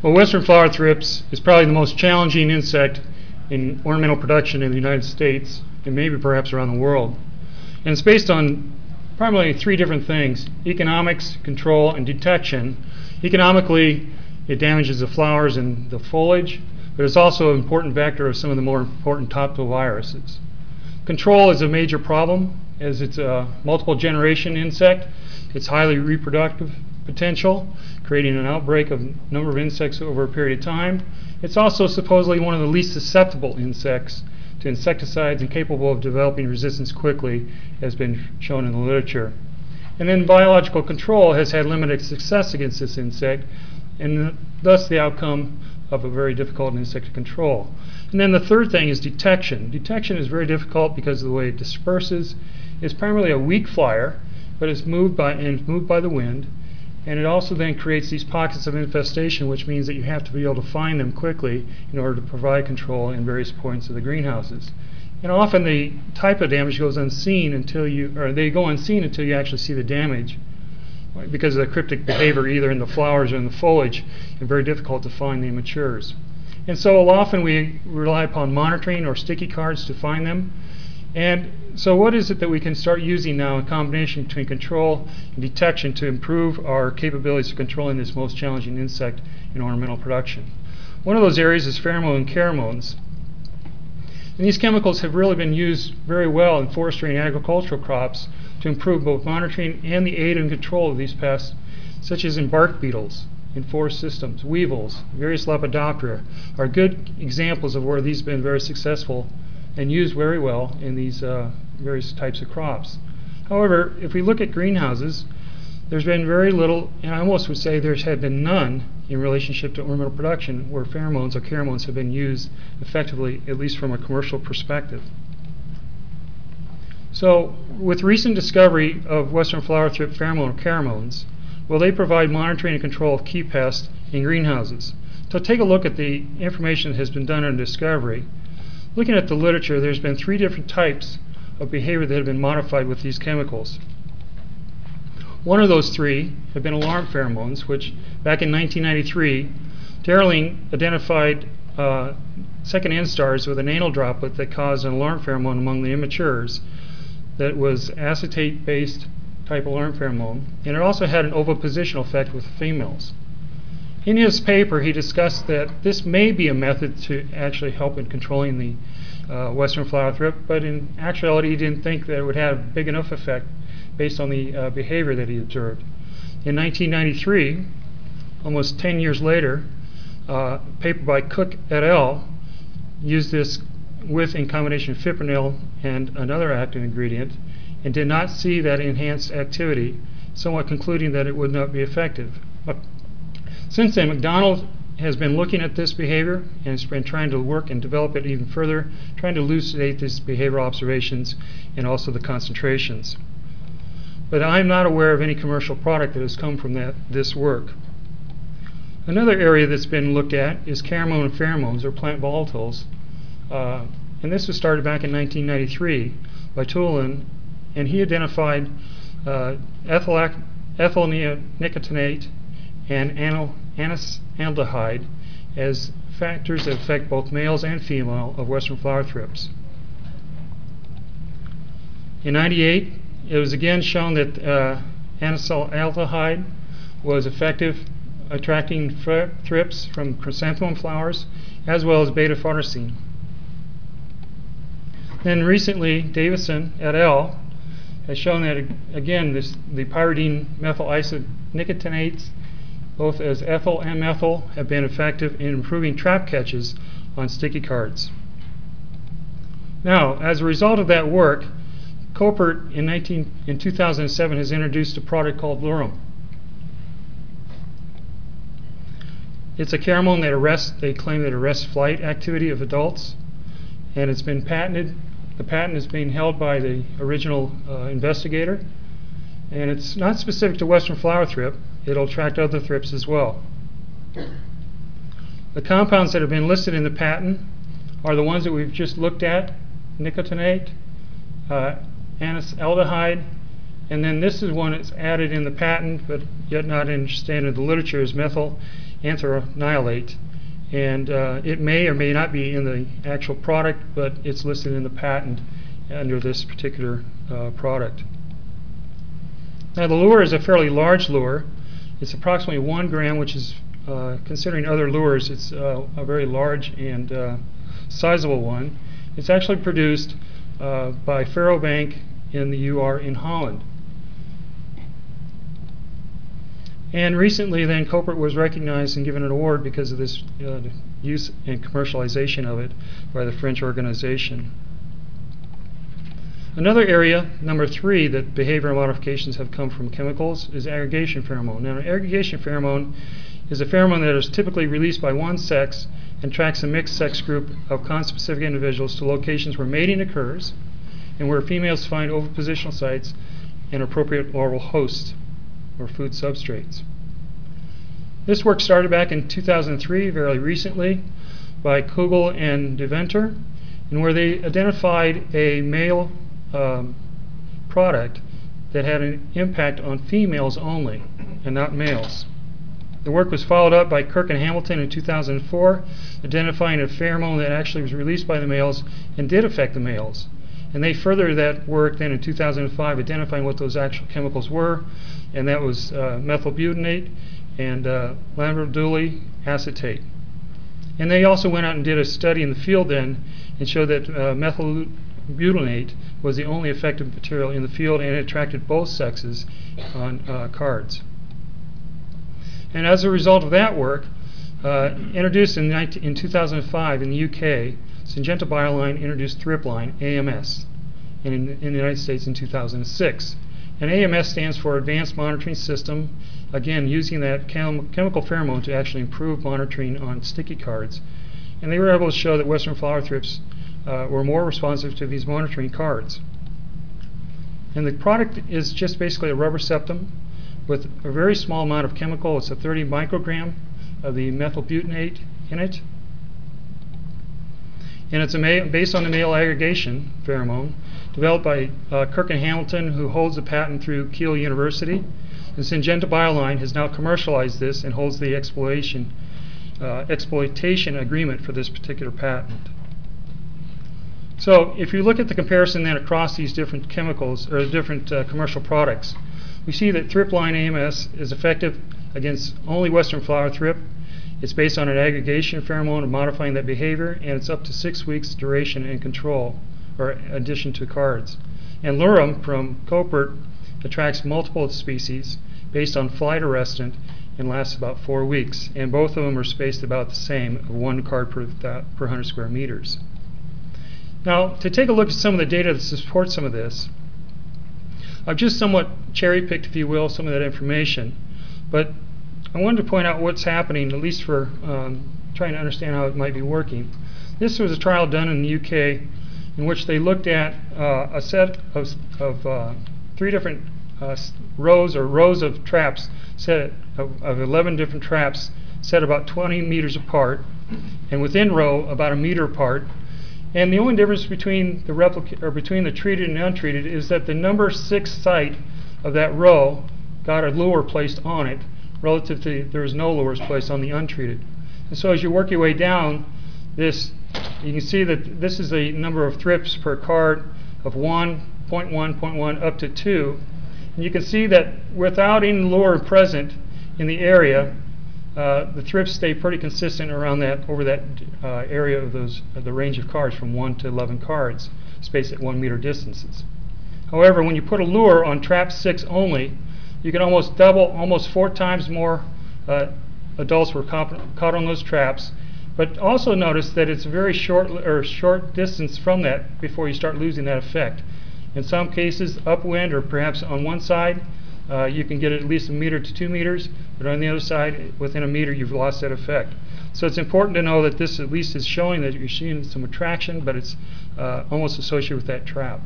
Well, western flower thrips is probably the most challenging insect in ornamental production in the United States and maybe perhaps around the world. And it's based on primarily three different things: economics, control, and detection. Economically, it damages the flowers and the foliage, but it's also an important vector of some of the more important topical viruses. Control is a major problem as it's a multiple generation insect. It's highly reproductive potential, creating an outbreak of a number of insects over a period of time. It's also supposedly one of the least susceptible insects to insecticides and capable of developing resistance quickly, as has been shown in the literature. And then biological control has had limited success against this insect, and thus the outcome of a very difficult insect to control. And then the third thing is detection. Detection is very difficult because of the way it disperses. It's primarily a weak flyer, but it's moved by the wind. And it also then creates these pockets of infestation, which means that you have to be able to find them quickly in order to provide control in various points of the greenhouses. And often the type of damage goes unseen they go unseen until you actually see the damage, because of the cryptic behavior either in the flowers or in the foliage, and very difficult to find the immatures. And so often we rely upon monitoring or sticky cards to find them. And so what is it that we can start using now in combination between control and detection to improve our capabilities of controlling this most challenging insect in ornamental production? One of those areas is pheromone and charomones. And these chemicals have really been used very well in forestry and agricultural crops to improve both monitoring and the aid and control of these pests, such as in bark beetles, in forest systems. Weevils, various Lepidoptera are good examples of where these have been very successful and used very well in these various types of crops. However, if we look at greenhouses, there's been very little, and I almost would say there's had been none in relationship to ornamental production where pheromones or charomones have been used effectively, at least from a commercial perspective. So with recent discovery of western flower thrip pheromone or charomones, will they provide monitoring and control of key pests in greenhouses? So take a look at the information that has been done on discovery. Looking at the literature, there's been three different types of behavior that have been modified with these chemicals. One of those three have been alarm pheromones, which back in 1993, Darling identified second instars with an anal droplet that caused an alarm pheromone among the immatures that was acetate-based type alarm pheromone, and it also had an ovipositional effect with females. In his paper, he discussed that this may be a method to actually help in controlling the western flower thrip, but in actuality, he didn't think that it would have a big enough effect based on the behavior that he observed. In 1993, almost 10 years later, a paper by Cook et al. Used this in combination with fipronil and another active ingredient, and did not see that enhanced activity, somewhat concluding that it would not be effective. But since then, McDonald has been looking at this behavior and has been trying to work and develop it even further, trying to elucidate these behavioral observations and also the concentrations. But I'm not aware of any commercial product that has come from this work. Another area that's been looked at is charamone and pheromones, or plant volatiles. And this was started back in 1993 by Tulin, and he identified ethyl nicotinate and anisaldehyde as factors that affect both males and female of western flower thrips. In '98, it was again shown that anisaldehyde was effective attracting thrips from chrysanthemum flowers, as well as beta-farnesene. Then recently, Davison et al. Has shown that, again, the pyridine methyl isonicotiнаtes, both as ethyl and methyl, have been effective in improving trap catches on sticky cards. Now, as a result of that work, Koppert in 2007 has introduced a product called Lurum. It's a charamone that they claim that arrests flight activity of adults, and it's been patented. The patent is being held by the original investigator, and it's not specific to western flower thrip. It'll attract other thrips as well. The compounds that have been listed in the patent are the ones that we've just looked at: nicotinate, anisaldehyde, and then this is one that's added in the patent but yet not in standard the literature, is methyl anthranilate, and it may or may not be in the actual product, but it's listed in the patent under this particular product. Now the lure is a fairly large lure. It's approximately 1 gram, which is, considering other lures, it's a very large and sizable one. It's actually produced by Ferrobank in the UR in Holland. And recently then Copert was recognized and given an award because of this use and commercialization of it by the French organization. Another area, number 3, that behavioral modifications have come from chemicals is aggregation pheromone. Now, an aggregation pheromone is a pheromone that is typically released by one sex and tracks a mixed sex group of conspecific individuals to locations where mating occurs and where females find ovipositional sites and appropriate oral hosts or food substrates. This work started back in 2003, very recently, by Kugel and Deventer, and where they identified a male product that had an impact on females only and not males. The work was followed up by Kirk and Hamilton in 2004, identifying a pheromone that actually was released by the males and did affect the males. And they furthered that work then in 2005, identifying what those actual chemicals were, and that was methylbutanate and lambda-dooley acetate. And they also went out and did a study in the field then and showed that methylbutanate was the only effective material in the field, and it attracted both sexes on cards. And as a result of that work, introduced in 2005 in the UK, Syngenta Bioline introduced Thripline, AMS, in the United States in 2006. And AMS stands for Advanced Monitoring System, again using that chemical pheromone to actually improve monitoring on sticky cards. And they were able to show that Western flower thrips were more responsive to these monitoring cards. And the product is just basically a rubber septum with a very small amount of chemical. It's a 30 microgram of the methylbutanate in it. And it's based on the male aggregation pheromone developed by Kirk and Hamilton, who holds the patent through Keele University. And Syngenta Bioline has now commercialized this and holds the exploitation agreement for this particular patent. So if you look at the comparison then across these different chemicals or different commercial products, we see that Thripline AMS is effective against only Western flower thrip. It's based on an aggregation pheromone of modifying that behavior, and it's up to 6 weeks duration and control, or addition to cards. And Lurum from Copert attracts multiple species based on flight arrestant and lasts about 4 weeks. And both of them are spaced about the same, of 1 card per 100 square meters. Now, to take a look at some of the data that supports some of this, I've just somewhat cherry-picked, if you will, some of that information. But I wanted to point out what's happening, at least for trying to understand how it might be working. This was a trial done in the UK in which they looked at a set of 3 different rows of traps, set of 11 different traps set about 20 meters apart, and within row about a meter apart. And the only difference between the treated and untreated is that the number 6 site of that row got a lure placed on it, relative to there was no lures placed on the untreated. And so as you work your way down this, you can see that this is the number of thrips per card of 1, 0.1, 0.1 up to 2. And you can see that without any lure present in the area, the thrips stay pretty consistent around that, over that area of the range of cards from 1 to 11 cards, spaced at 1 meter distances. However, when you put a lure on trap 6 only, you can almost double, almost 4 times more adults were caught on those traps. But also notice that it's a very short distance from that before you start losing that effect. In some cases, upwind or perhaps on one side, you can get at least 1 meter to 2 meters, but on the other side, within a meter, you've lost that effect. So it's important to know that this at least is showing that you're seeing some attraction, but it's almost associated with that trap.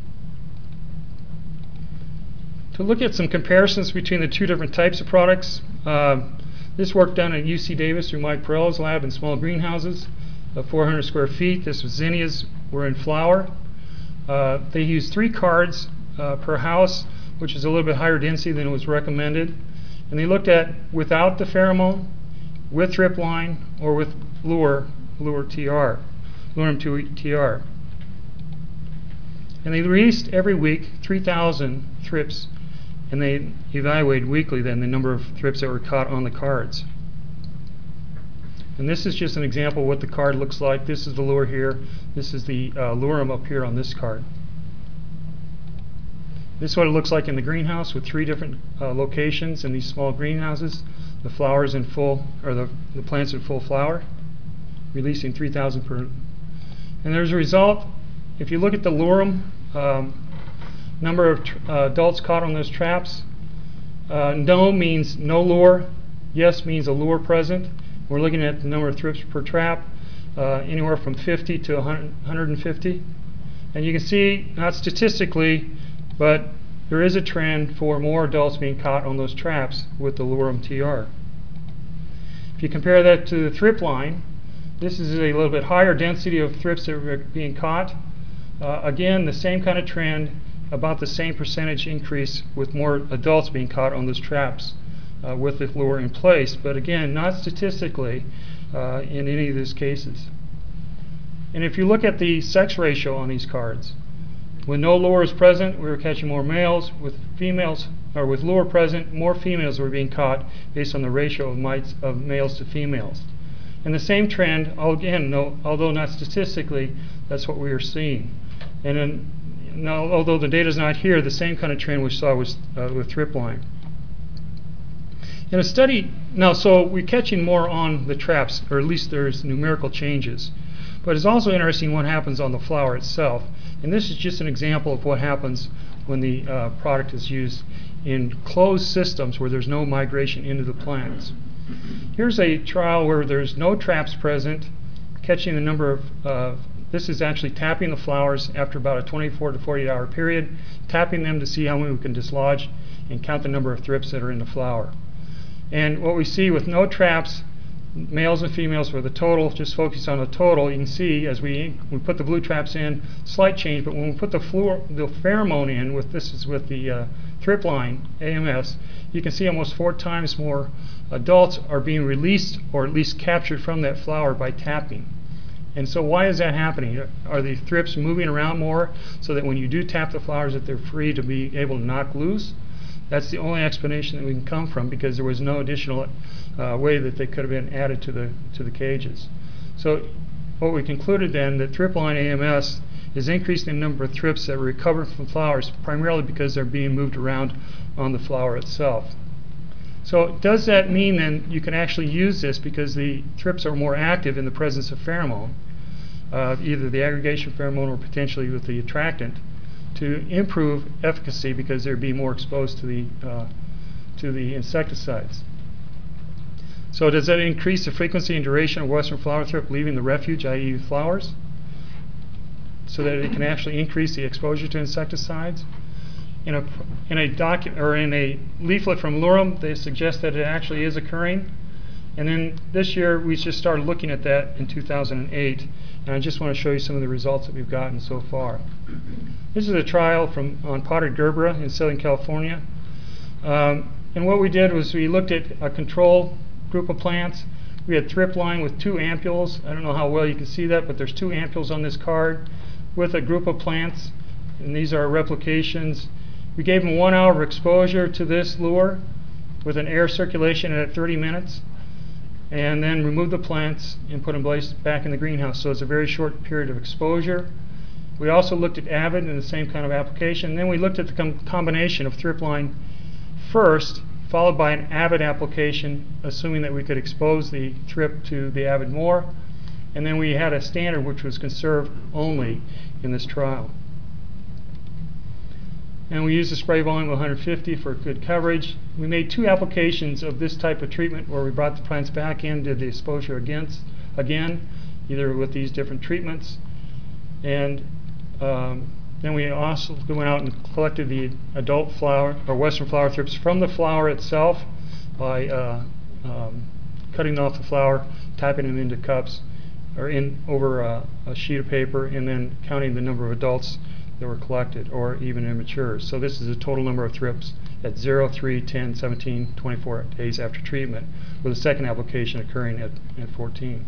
To look at some comparisons between the 2 different types of products, this work done at UC Davis through Mike Perrella's lab in small greenhouses of 400 square feet. This was zinnias were in flower. They used 3 cards per house, which is a little bit higher density than was recommended. And they looked at without the pheromone, with thrip line or with lure TR, Lurum 2 TR. And they released every week 3,000 thrips, and they evaluated weekly then the number of thrips that were caught on the cards. And this is just an example of what the card looks like. This is the lure here. This is the Lurum up here on this card. This is what it looks like in the greenhouse with 3 different locations in these small greenhouses. The flowers in full, or the plants in full flower, releasing 3,000 per. And there's a result. If you look at the Lurum, number of adults caught on those traps, no means no lure, yes means a lure present. We're looking at the number of thrips per trap, anywhere from 50 to 150. And you can see, not statistically, but there is a trend for more adults being caught on those traps with the Lurum TR. If you compare that to the thrip line, this is a little bit higher density of thrips that are being caught. Again, the same kind of trend, about the same percentage increase with more adults being caught on those traps with the lure in place, but again, not statistically in any of these cases. And if you look at the sex ratio on these cards, when no lure is present, we were catching more males. With females, or with lure present, more females were being caught based on the ratio of males to females. And the same trend, again, although not statistically, that's what we are seeing. And then, although the data is not here, the same kind of trend we saw was with thrip line. In a study, so we're catching more on the traps, or at least there's numerical changes. But it's also interesting what happens on the flower itself. And this is just an example of what happens when the product is used in closed systems where there's no migration into the plants. Here's a trial where there's no traps present, catching the number of, this is actually tapping the flowers after about a 24 to 48 hour period, tapping them to see how many we can dislodge and count the number of thrips that are in the flower. And what we see with no traps, males and females for the total, just focus on the total, you can see as we put the blue traps in, slight change, but when we put the pheromone in, this is with the thrip line, AMS, you can see almost 4 times more adults are being released or at least captured from that flower by tapping. And so why is that happening? Are the thrips moving around more so that when you do tap the flowers that they're free to be able to knock loose? That's the only explanation that we can come from, because there was no additional way that they could have been added to the cages. So what we concluded then, that thrip line AMS is increasing the number of thrips that were recovered from flowers, primarily because they're being moved around on the flower itself. So does that mean then you can actually use this because the thrips are more active in the presence of pheromone, either the aggregation pheromone or potentially with the attractant, to improve efficacy because they're being more exposed to the insecticides? So does that increase the frequency and duration of western flower thrip leaving the refuge, i.e. flowers, so that it can actually increase the exposure to insecticides? In a leaflet from Lurum, they suggest that it actually is occurring. And then this year, we just started looking at that in 2008. And I just want to show you some of the results that we've gotten so far. This is a trial on potted gerbera in Southern California. And what we did was we looked at a control group of plants. We had thrip line with 2 ampules. I don't know how well you can see that, but there's 2 ampules on this card with a group of plants. And these are replications. We gave them 1 hour of exposure to this lure with an air circulation at 30 minutes. And then remove the plants and put them back in the greenhouse. So it's a very short period of exposure. We also looked at avid in the same kind of application. And then we looked at the combination of thrip line first, followed by an avid application, assuming that we could expose the thrip to the avid more. And then we had a standard which was conserved only in this trial. And we used a spray volume of 150 for good coverage. We made 2 applications of this type of treatment where we brought the plants back in, did the exposure again, either with these different treatments. And then we also went out and collected the adult flower or western flower thrips from the flower itself by cutting off the flower, tapping them into cups or over a sheet of paper, and then counting the number of adults that were collected, or even immatures. So this is the total number of thrips at 0, 3, 10, 17, 24 days after treatment, with the second application occurring at 14.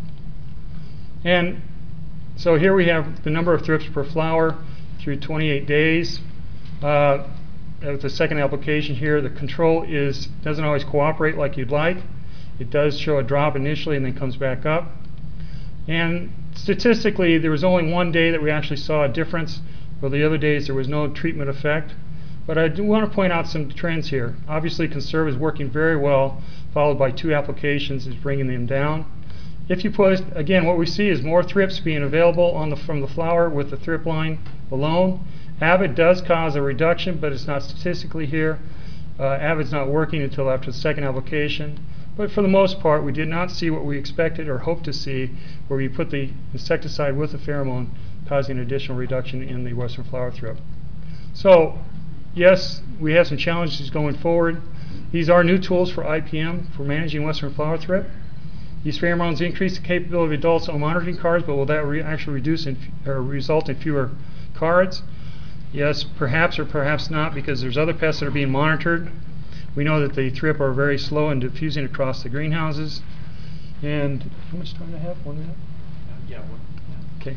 And so here we have the number of thrips per flower through 28 days. With the second application here, the control doesn't always cooperate like you'd like. It does show a drop initially and then comes back up. And statistically, there was only one day that we actually saw a difference, while the other days there was no treatment effect. But I do want to point out some trends here. Obviously, Conserve is working very well, followed by 2 applications is bringing them down. If you put, again, what we see is more thrips being available from the flower with the thrip line alone. Avid does cause a reduction, but it's not statistically here. Avid's not working until after the second application. But for the most part, we did not see what we expected or hoped to see, where we put the insecticide with the pheromone, causing an additional reduction in the western flower thrip. So, yes, we have some challenges going forward. These are new tools for IPM for managing western flower thrip. These pheromones increase the capability of adults on monitoring cards, but will that actually result in fewer cards? Yes, perhaps or perhaps not, because there's other pests that are being monitored. We know that the thrip are very slow in diffusing across the greenhouses. And how much time do I have? 1 minute? Yeah, 1. Okay.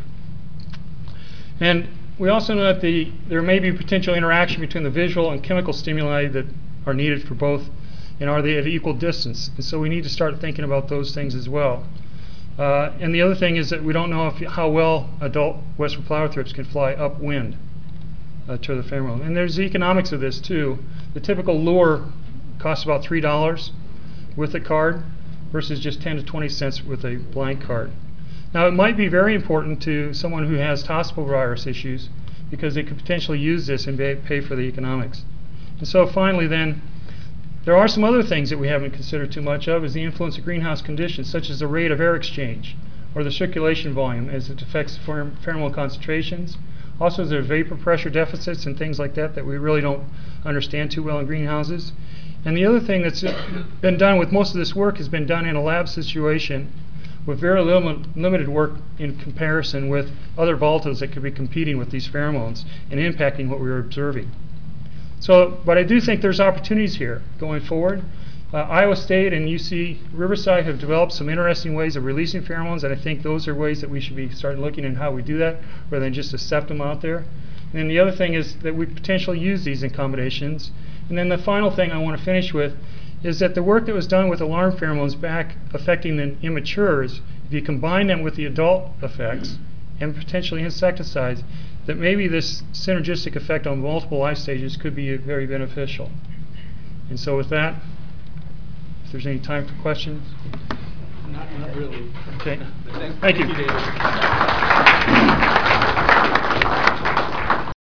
And we also know that there may be potential interaction between the visual and chemical stimuli that are needed for both, and are they at equal distance? And so we need to start thinking about those things as well. And the other thing is that we don't know how well adult western flower thrips can fly upwind to the pheromone. And there's the economics of this too. The typical lure costs about $3 with a card versus just 10 to 20 cents with a blank card. Now, it might be very important to someone who has toxoplasmovirus issues, because they could potentially use this and pay for the economics. And so finally then, there are some other things that we haven't considered too much of, is the influence of greenhouse conditions, such as the rate of air exchange or the circulation volume as it affects pheromone concentrations. Also, there's vapor pressure deficits and things like that we really don't understand too well in greenhouses. And the other thing that's been done with most of this work has been done in a lab situation with very limited work in comparison with other volatiles that could be competing with these pheromones and impacting what we were observing. So, but I do think there's opportunities here going forward. Iowa State and UC Riverside have developed some interesting ways of releasing pheromones, and I think those are ways that we should be starting looking at how we do that, rather than just accept them out there. And then the other thing is that we potentially use these in combinations. And then the final thing I want to finish with is that the work that was done with alarm pheromones back affecting the immatures, if you combine them with the adult effects and potentially insecticides, that maybe this synergistic effect on multiple life stages could be very beneficial. And so with that, if there's any time for questions. Not really. Okay. Thank you, David.